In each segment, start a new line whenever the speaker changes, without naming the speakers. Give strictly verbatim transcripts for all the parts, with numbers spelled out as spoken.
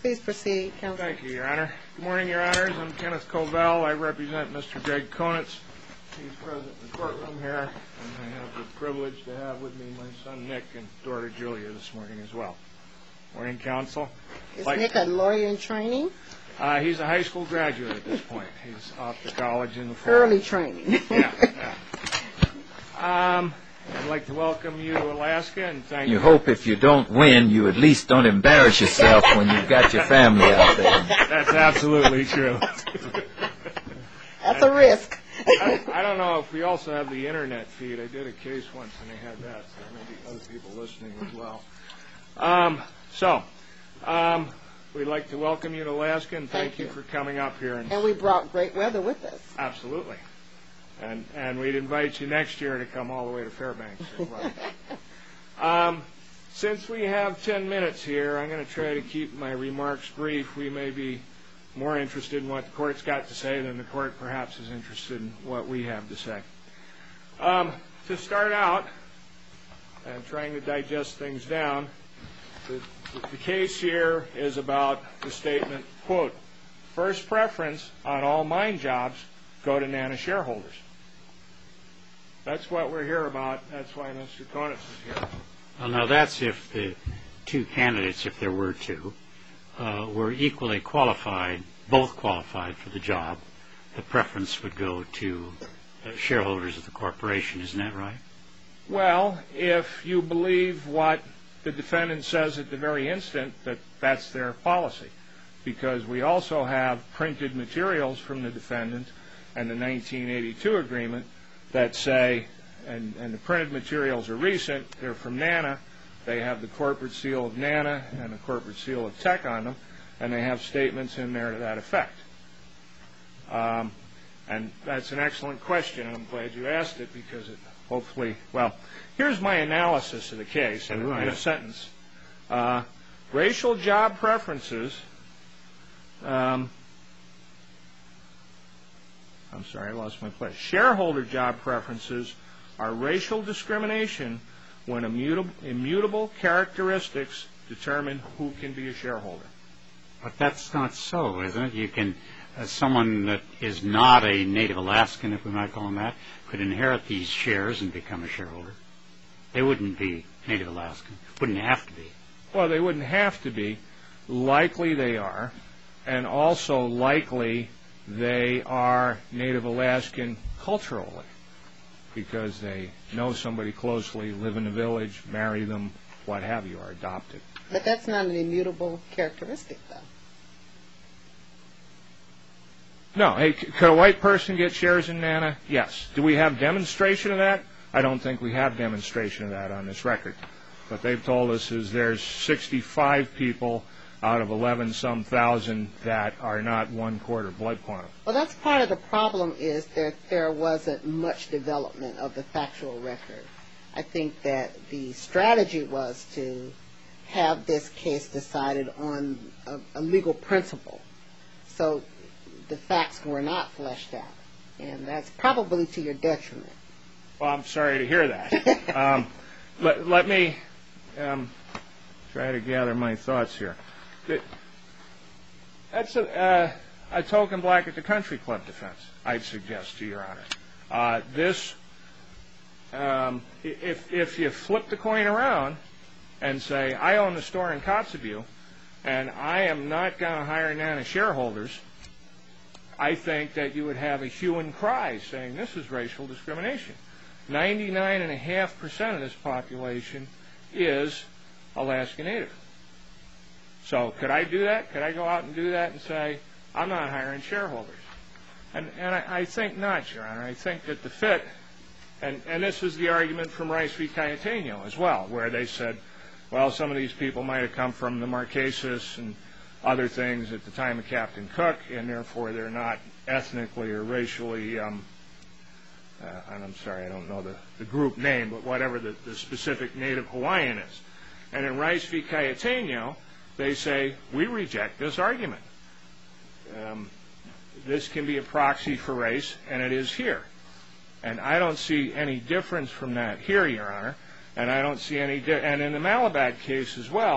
Please proceed, Counsel.
Thank you, Your Honor. Good morning, Your Honors. I'm Kenneth Covell. I represent Mister Greg Konitz. He's present in the courtroom here, and I have the privilege to have with me my son Nick and daughter Julia this morning as well. Morning, Counsel.
Is
like,
Nick a lawyer in training?
Uh, he's a high school graduate at this point. He's off to college in the fall.
Early training.
yeah, yeah. Um, I'd like to welcome you to Alaska and thank you.
You hope if you don't win, you at least don't embarrass yourself when you've got your family out there.
That's absolutely true.
That's a risk.
I, I don't know if we also have the internet feed. I did a case once and they had that, so there may be other people listening as well. Um, so, um, we'd like to welcome you to Alaska and thank, thank you. you for coming up here. And,
and we brought great weather with us.
Absolutely. And and we'd invite you next year to come all the way to Fairbanks as well. um, since we have ten minutes here, I'm going to try to keep my remarks brief. We may be more interested in what the court's got to say than the court perhaps is interested in what we have to say. Um, to start out, and trying to digest things down, the, the case here is about the statement, quote, first preference on all mine jobs go to NANA shareholders. That's what we're here about. That's why Mister Konitz is here.
Well, now that's if the two candidates, if there were two, uh, were equally qualified, both qualified for the job, the preference would go to uh, shareholders of the corporation. Isn't that right?
Well, if you believe what the defendant says at the very instant, that that's their policy. Because we also have printed materials from the defendant and the nineteen eighty-two agreement that say, and, and the printed materials are recent, they're from NANA, they have the corporate seal of NANA and the corporate seal of Tech on them, and they have statements in there to that effect. Um, and that's an excellent question, and I'm glad you asked it because it hopefully, well, here's my analysis of the case in, in a sentence. Uh, racial job preferences, um, I'm sorry, I lost my place. Shareholder job preferences are racial discrimination when immutable, immutable characteristics determine who can be a shareholder.
But that's not so, is it? You can, uh, someone that is not a native Alaskan, if we might call them that, could inherit these shares and become a shareholder. They wouldn't be native Alaskan. Wouldn't have to be.
Well, they wouldn't have to be. Likely they are. And also likely they are Native Alaskan culturally because they know somebody closely, live in the village, marry them, what have you, are adopted.
But that's not an immutable characteristic, though.
No. Hey, could a white person get shares in NANA? Yes. Do we have demonstration of that? I don't think we have demonstration of that on this record. What they've told us is there's sixty-five people out of eleven some thousand that are not one quarter blood quantum.
Well, that's part of the problem is that there wasn't much development of the factual record. I think that the strategy was to have this case decided on a, a legal principle. So the facts were not fleshed out. And that's probably to your detriment.
Well, I'm sorry to hear that. um, let, let me um, try to gather my thoughts here. That's a, uh, a token black at the country club defense, I'd suggest to Your Honor. Uh, this, um, if, if you flip the coin around and say, I own the store in Kotzebue, and I am not going to hire NANA shareholders, I think that you would have a hue and cry saying this is racial discrimination. ninety-nine point five percent of this population is Alaska Native. So could I do that? Could I go out and do that and say, I'm not hiring shareholders? And, and I, I think not, Your Honor. I think that the fit, and, and this was the argument from Rice v. Cayetano as well, where they said, well, some of these people might have come from the Marquesas and other things at the time of Captain Cook, and therefore they're not ethnically or racially, um, uh, and I'm sorry, I don't know the, the group name, but whatever the, the specific Native Hawaiian is. And in Rice v. Cayetano, they say, we reject this argument. Um, this can be a proxy for race, and it is here. And I don't see any difference from that here, Your Honor. And I don't see any, di- and in the Malabad case as well,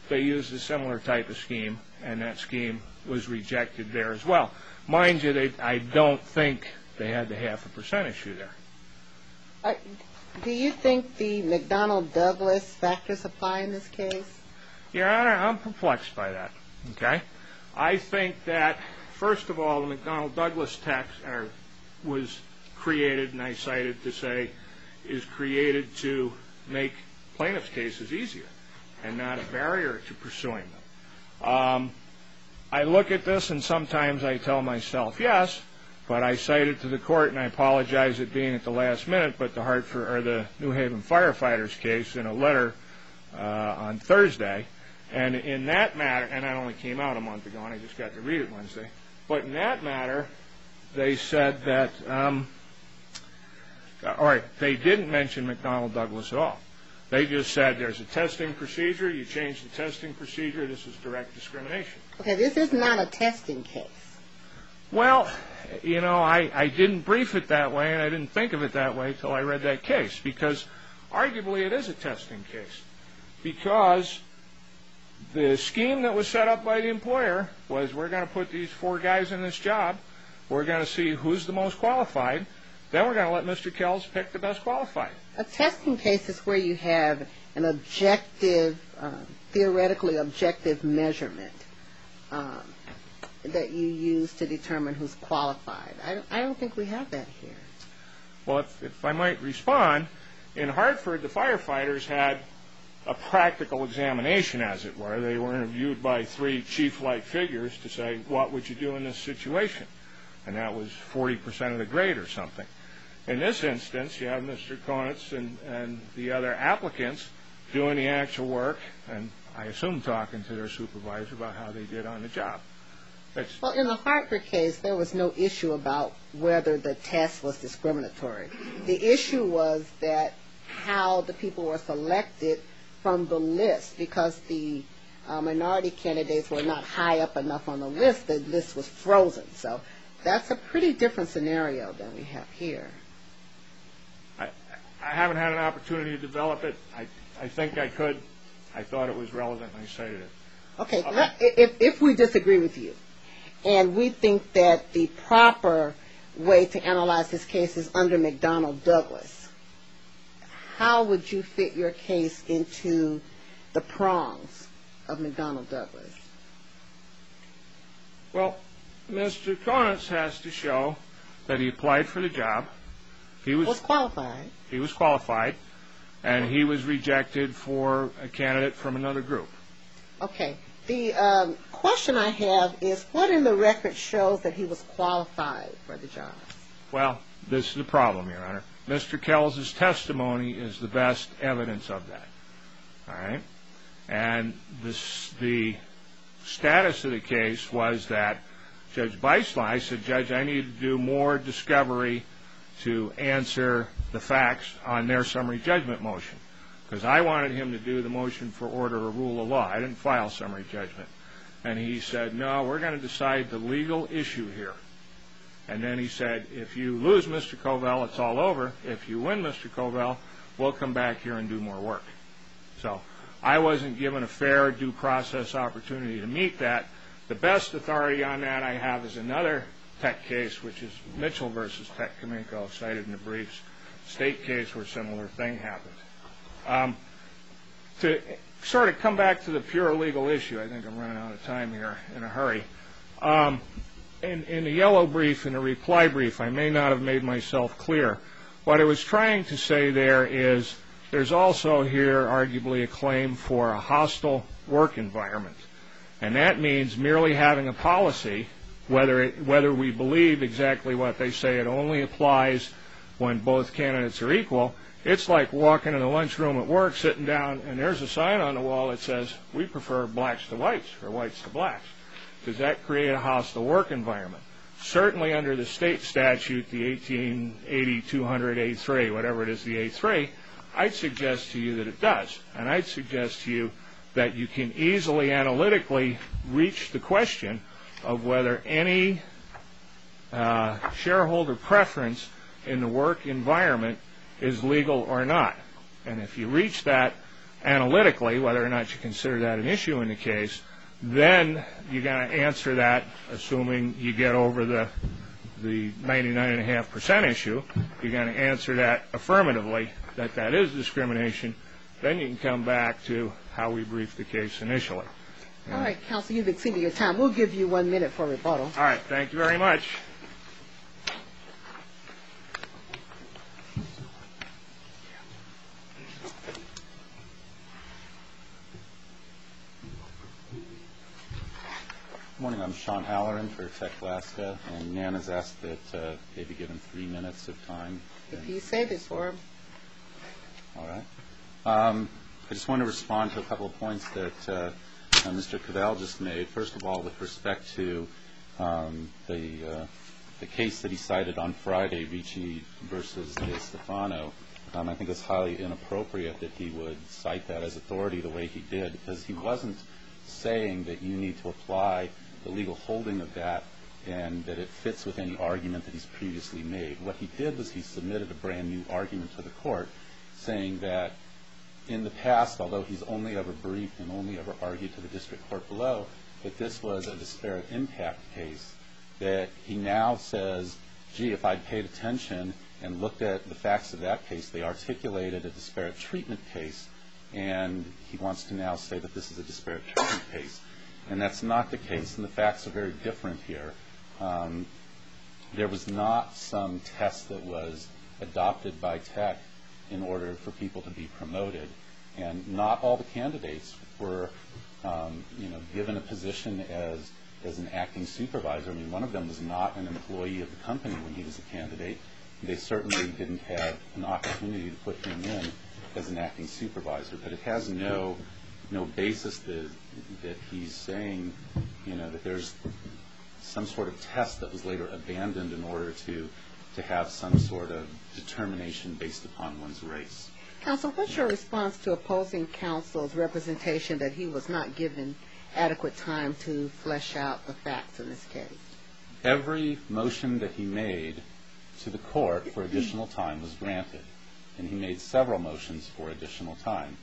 they used a similar type of scheme, and that scheme was rejected there as well. Mind you, they, I don't think they had the half a percent issue there.
Uh, do you think the McDonnell-Douglas factors apply in this case?
Your Honor, I'm perplexed by that. Okay, I think that, first of all, the McDonnell-Douglas tax or, was created, and I cited to say, is created to make plaintiffs' cases easier and not a barrier to pursuing them. Um, I look at this, and sometimes I tell myself yes, but I cite it to the court, and I apologize it being at the last minute, but the Hartford or the New Haven firefighters case in a letter uh, on Thursday, and in that matter, and that only came out a month ago, and I just got to read it Wednesday, but in that matter, they said that, um, all right, they didn't mention McDonnell-Douglas at all. They just said there's a testing procedure, you change the testing procedure, this is direct discrimination.
Okay, this is not a testing case.
Well, you know, I, I didn't brief it that way, and I didn't think of it that way until I read that case, because arguably it is a testing case, because the scheme that was set up by the employer was, we're going to put these four guys in this job, we're going to see who's the most qualified, then we're going to let Mister Kells pick the best qualified.
A testing case is where you have an objective, um, theoretically objective measurement um, that you use to determine who's qualified. I don't, I don't think we have that here.
Well, if, if I might respond, in Hartford, the firefighters had a practical examination, as it were. They were interviewed by three chief-like figures to say, what would you do in this situation? And that was forty percent of the grade or something. In this instance, you have Mister Konitz and, and the other applicants doing the actual work, and I assume talking to their supervisor about how they did on the job. That's
Well, in the Hartford case, there was no issue about whether the test was discriminatory. The issue was that how the people were selected from the list, because the uh, minority candidates were not high up enough on the list, the list was frozen. So that's a pretty different scenario than we have here.
I, I haven't had an opportunity to develop it. I, I think I could. I thought it was relevant, and I cited it.
Okay, uh, if, if we disagree with you, and we think that the proper way to analyze this case is under McDonnell-Douglas, how would you fit your case into the prongs of McDonnell-Douglas?
Well, Mister Konitz has to show that he applied for the job. He was,
was qualified.
He was qualified, and he was rejected for a candidate from another group.
Okay. The um, question I have is, what in the record shows that he was qualified for the job?
Well, this is the problem, Your Honor. Mister Kells' testimony is the best evidence of that. All right? And this, the status of the case was that Judge Beisley said, Judge, I need to do more discovery to answer the facts on their summary judgment motion, because I wanted him to do the motion for order or rule of law. I didn't file summary judgment. And he said, no, we're going to decide the legal issue here. And then he said, if you lose, Mister Covell, it's all over. If you win, Mister Covell, we'll come back here and do more work. So I wasn't given a fair due process opportunity to meet that. The best authority on that I have is another tech case, which is Mitchell versus Tech Cominco, cited in the briefs, state case where a similar thing happened. Um, to sort of come back to the pure legal issue, I think I'm running out of time here in a hurry. Um, in, in the yellow brief, in the reply brief, I may not have made myself clear. What I was trying to say there is there's also here arguably a claim for a hostile work environment. And that means merely having a policy, whether it, whether we believe exactly what they say, it only applies when both candidates are equal. It's like walking in the lunchroom at work, sitting down, and there's a sign on the wall that says, we prefer blacks to whites, or whites to blacks. Does that create a hostile work environment? Certainly under the state statute, the eighteen eighty two hundred A three, whatever it is, the A three, I'd suggest to you that it does. And I'd suggest to you that you can easily analytically reach the question of whether any uh, shareholder preference in the work environment is legal or not. And if you reach that, analytically whether or not you consider that an issue in the case, then you're going to answer that, assuming you get over the the ninety-nine point five percent issue, you're going to answer that affirmatively, that that is discrimination. Then you can come back to how we briefed the case initially.
All right, counsel, you've exceeded your time. We'll give you one minute for rebuttal.
All right, thank you very much.
Good morning. I'm Sean Halloran for Tech Alaska, and Nan has asked that uh, they be given three minutes of time.
If you say this for him.
All right. Um, I just want to respond to a couple of points that uh, uh, Mister Cavell just made. First of all, with respect to um, the uh, the case that he cited on Friday, Ricci versus De Stefano, um, I think it's highly inappropriate that he would cite that as authority the way he did, because he wasn't saying that you need to apply the legal holding of that and that it fits with any argument that he's previously made. What he did was he submitted a brand new argument to the court, saying that in the past, although he's only ever briefed and only ever argued to the district court below, that this was a disparate impact case, that he now says, gee, if I'd paid attention and looked at the facts of that case, they articulated a disparate treatment case, and he wants to now say that this is a disparate treatment case. And that's not the case, and the facts are very different here. Um, there was not some test that was adopted by Tech in order for people to be promoted, and not all the candidates were um, you know, given a position as, as an acting supervisor. I mean, one of them was not an employee of the company when he was a candidate. They certainly didn't have an opportunity to put him in as an acting supervisor, but it has no no basis that, that he's saying, you know, that there's some sort of test that was later abandoned in order to to have some sort of determination based upon one's race.
Counsel, what's your response to opposing counsel's representation that he was not given adequate time to flesh out the facts in this case?
Every motion that he made to the court for additional time was granted, and he made several motions for additional time.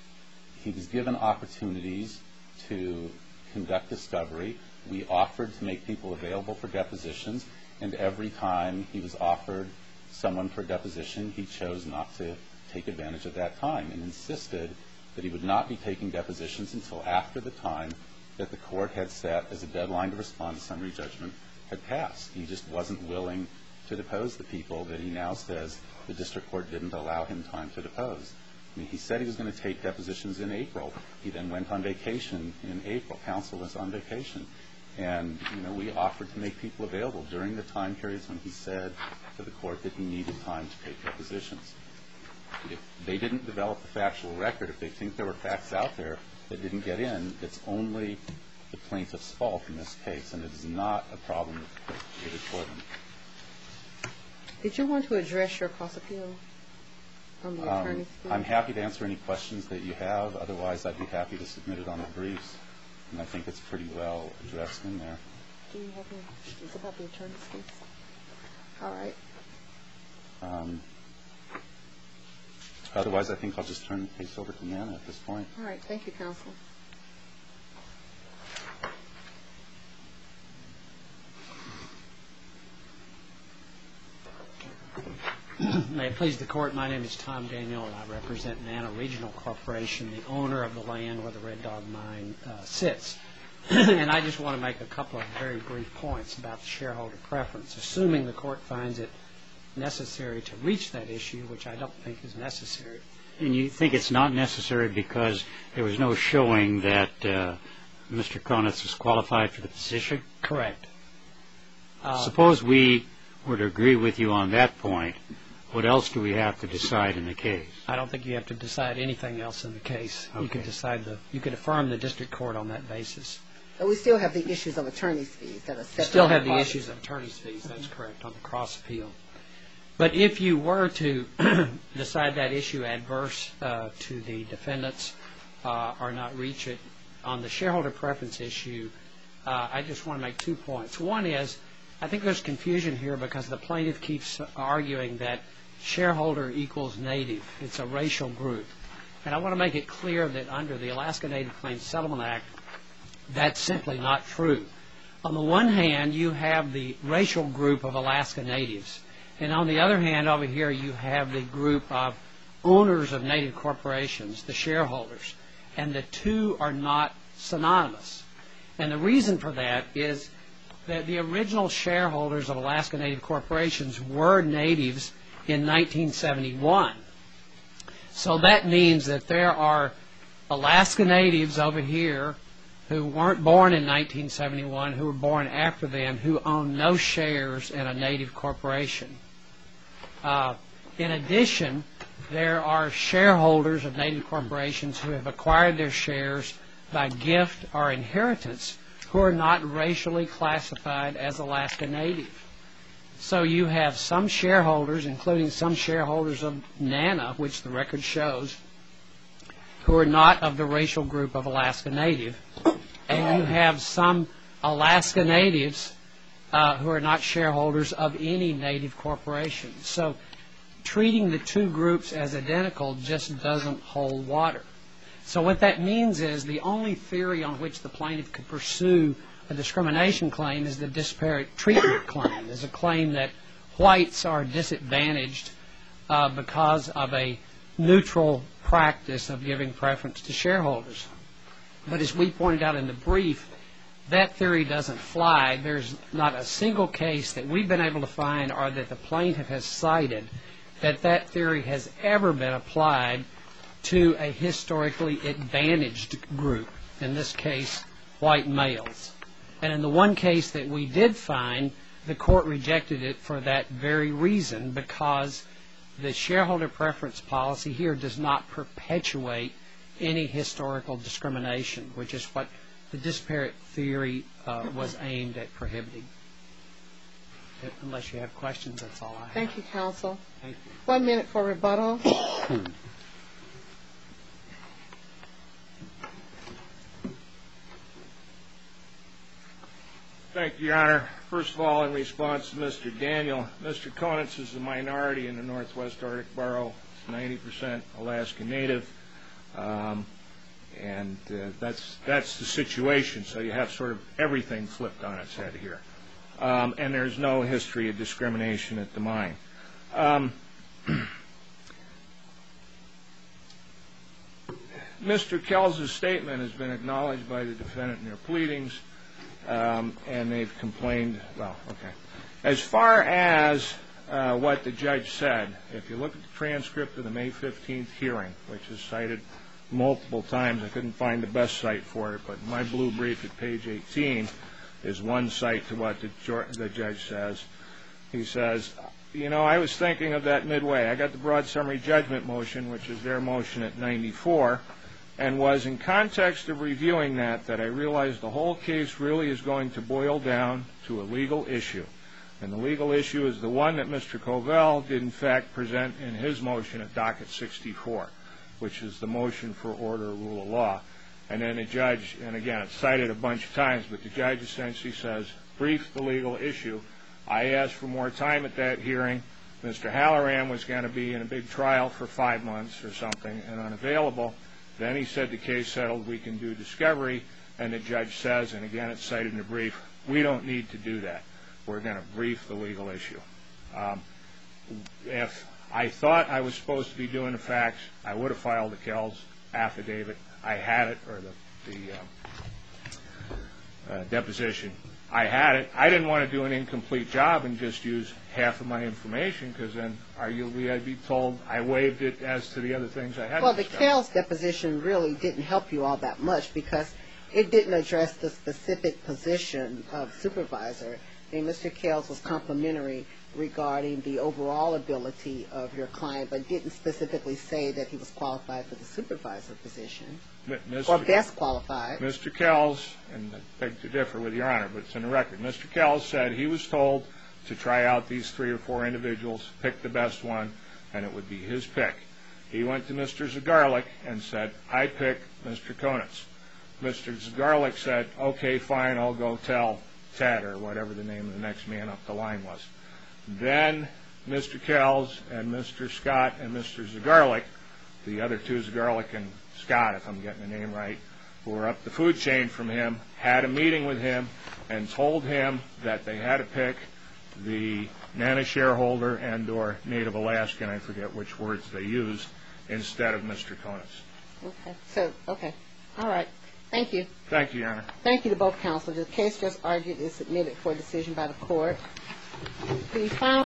He was given opportunities to conduct discovery. We offered to make people available for depositions, and every time he was offered someone for deposition, he chose not to take advantage of that time and insisted that he would not be taking depositions until after the time that the court had set as a deadline to respond to summary judgment had passed. He just wasn't willing to depose the people that he now says the district court didn't allow him time to depose. I mean, he said he was going to take depositions in April. He then went on vacation in April. Counsel was on vacation. And, you know, we offered to make people available during the time periods when he said to the court that he needed time to take depositions. If they didn't develop the factual record, if they think there were facts out there that didn't get in, it's only the plaintiff's fault in this case, and it is not a problem created for them.
Did you want to address your cross appeal on the
Um,
attorney's fee?
I'm happy to answer any questions that you have. Otherwise, I'd be happy to submit it on the briefs, and I think it's pretty well addressed in there.
Do you have any questions about the attorney's fees? All right.
Um, otherwise, I think I'll just turn the case over to Nana at this point.
All right. Thank you, counsel.
May it please the court, my name is Tom Daniel, and I represent Nana Regional Corporation, the owner of the land where the Red Dog Mine uh, sits. And I just want to make a couple of very brief points about the shareholder preference, assuming the court finds it necessary to reach that issue, which I don't think is necessary.
And you think it's not necessary because there was no showing that uh, Mister Konitz was qualified for the position?
Correct. Uh,
Suppose we were to agree with you on that point. What else do we have to decide in the case?
I don't think you have to decide anything else in the case.
Okay.
You could decide the, you could affirm the district court on that basis.
But we still have the issues of attorney's fees that are separate.
Still have the
apart.
issues of attorney's fees, that's correct, on the cross appeal. But if you were to decide that issue adverse uh, to the defendants uh, or not reach it on the shareholder preference issue, uh, I just want to make two points. One is, I think there's confusion here because the plaintiff keeps arguing that shareholder equals native. It's a racial group. And I want to make it clear that under the Alaska Native Claims Settlement Act, that's simply not true. On the one hand, you have the racial group of Alaska Natives. And on the other hand, over here, you have the group of owners of Native corporations, the shareholders. And the two are not synonymous. And the reason for that is that the original shareholders of Alaska Native corporations were Natives in nineteen seventy-one. So that means that there are Alaska Natives over here who weren't born in nineteen seventy-one, who were born after them, who own no shares in a Native corporation. Uh, in addition, there are shareholders of Native corporations who have acquired their shares by gift or inheritance who are not racially classified as Alaska Native. So you have some shareholders, including some shareholders of NANA, which the record shows, who are not of the racial group of Alaska Native. And you have some Alaska Natives uh, who are not shareholders of any Native corporation. So treating the two groups as identical just doesn't hold water. So what that means is the only theory on which the plaintiff could pursue a discrimination claim is the disparate treatment claim. There's a claim that whites are disadvantaged uh, because of a neutral practice of giving preference to shareholders. But as we pointed out in the brief, that theory doesn't fly. There's not a single case that we've been able to find or that the plaintiff has cited that that theory has ever been applied to a historically advantaged group, in this case, white males. And in the one case that we did find, the court rejected it for that very reason, because the shareholder preference policy here does not perpetuate any historical discrimination, which is what the disparate theory uh, was aimed at prohibiting. Unless you have questions, that's all I have.
Thank you, counsel.
Thank you.
One minute for rebuttal.
Thank you, Your Honor. First of all, in response to Mister Daniel, Mister Konitz is a minority in the Northwest Arctic Borough. It's ninety percent Alaska Native, um, and uh, that's that's the situation. So you have sort of everything flipped on its head here, um, and there's no history of discrimination at the mine. Um, Mister Kells' statement has been acknowledged by the defendant in their pleadings. Um, and they've complained, well, okay. As far as uh, what the judge said, if you look at the transcript of the May fifteenth hearing, which is cited multiple times, I couldn't find the best site for it, but my blue brief at page eighteen is one site to what the, the judge says. He says, you know, I was thinking of that midway. I got the broad summary judgment motion, which is their motion at ninety-four, and was in context of reviewing that that I realized the whole case really is going to boil down to a legal issue. And the legal issue is the one that Mister Covell did in fact present in his motion at docket sixty-four, which is the motion for order of rule of law. And then the judge, and again it's cited a bunch of times, but the judge essentially says, brief the legal issue. I asked for more time at that hearing. Mister Halloran was going to be in a big trial for five months or something and unavailable. Then he said the case settled, we can do discovery, and the judge says, and again it's cited in the brief, we don't need to do that. We're going to brief the legal issue. Um, if I thought I was supposed to be doing the facts, I would have filed the Kells affidavit. I had it, or the, the uh, uh, deposition. I had it. I didn't want to do an incomplete job and just use half of my information, because then arguably I'd be told I waived it as to the other things I had.
Well, the Kells deposition really didn't help you all that much, because it didn't address the specific position of supervisor. I mean, Mister Kells was complimentary regarding the overall ability of your client, but didn't specifically say that he was qualified for the supervisor position, Mister or best qualified.
Mister Kells, and I beg to differ with Your Honor, but it's in the record, Mister Kells said he was told to try out these three or four individuals, pick the best one, and it would be his pick. He went to Mister Zagarlik and said, I pick Mister Konitz. Mister Zagarlik said, okay, fine, I'll go tell Ted, or whatever the name of the next man up the line was. Then Mister Kells and Mister Scott and Mister Zagarlik the other two is Garlic and Scott, if I'm getting the name right, who were up the food chain from him, had a meeting with him and told him that they had to pick the NANA shareholder and or Native Alaskan, I forget which words they used, instead of Mister Konis.
Okay. So, okay. All right. Thank you.
Thank you, Your Honor.
Thank you to both counsel. The case just argued is submitted for decision by the court. The final